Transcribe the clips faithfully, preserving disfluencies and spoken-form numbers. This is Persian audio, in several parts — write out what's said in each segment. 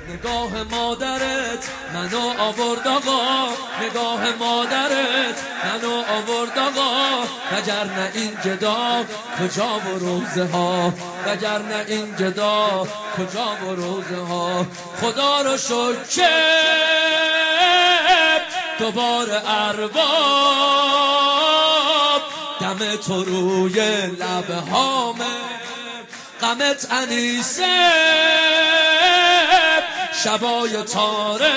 نگاه مادرت منو آورد آقا، نگاه مادرت منو آورد آقا، وگرنه این گدا کجا و روزه ها، وگرنه این گدا کجا و روزه ها. خدا رو شکر دوباره ارباب، دم تو روی لبه هامه، غمت انیسه شبای تاره،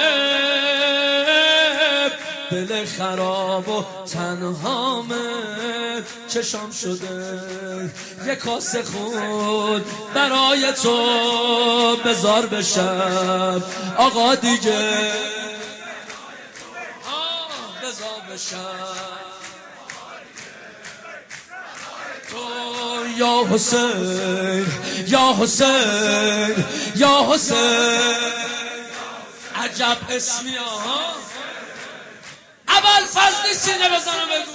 دل خراب و تنهامه. چشام شده یک کاسه خون برای تو بذار بشم آقا دیگه، بذار بشم تو یا حسین یا حسین یا حسین. عجب اسمی ها. اول فضلی سینه بزنم بگو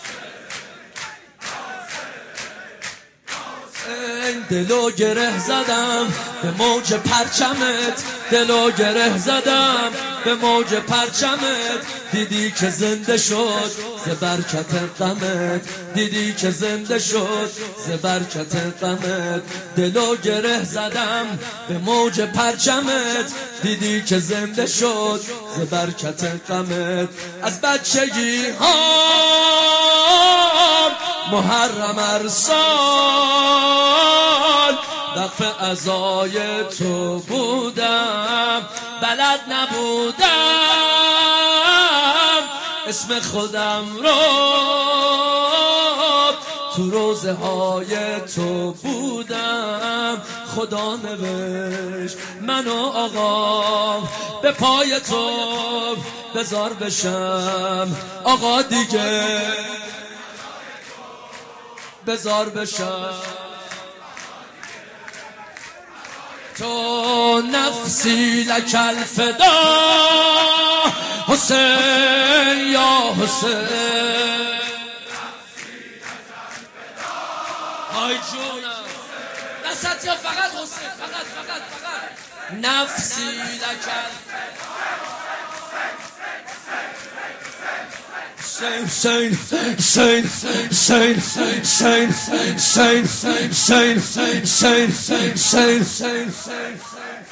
این دلو گره زدم به موج پرچمت، دلو گره زدم به موج پرچمت. دیدی که زنده شد ز برکت غمت، دیدی که زنده شد ز برکت غمت. دلو گره زدم به موج پرچمت، دیدی که زنده شد ز برکت غمت. از بچگی ها محرم ارسال وقف عزای تو بودم، بلد نبودم اسم خودم رو تو روزه های تو بودم. خدا نوشت منو آقا به پای تو بذار بشم آقا دیگه، بذار بشم تو نفسی لک الفدا حسین یا حسین. های جونم نست یا فقط حسین، فقط فقط فقط نفسی لک Saint, saint, saint, saint, saint, saint, saint, saint, saint, saint, saint, saint, saint, saint, saint.